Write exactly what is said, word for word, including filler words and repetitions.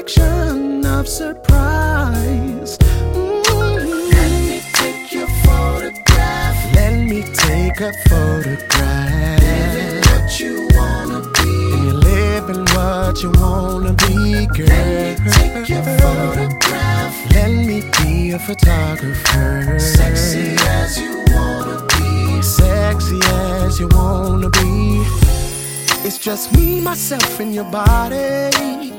collection of surprise. Mm-hmm. Let me take your photograph. Let me take a photograph. Living what you wanna be. And you're living what you wanna be, girl. Let me take your photograph. Let me be a photographer. Sexy as you wanna be. Sexy as you wanna be. It's just me, myself, and your body.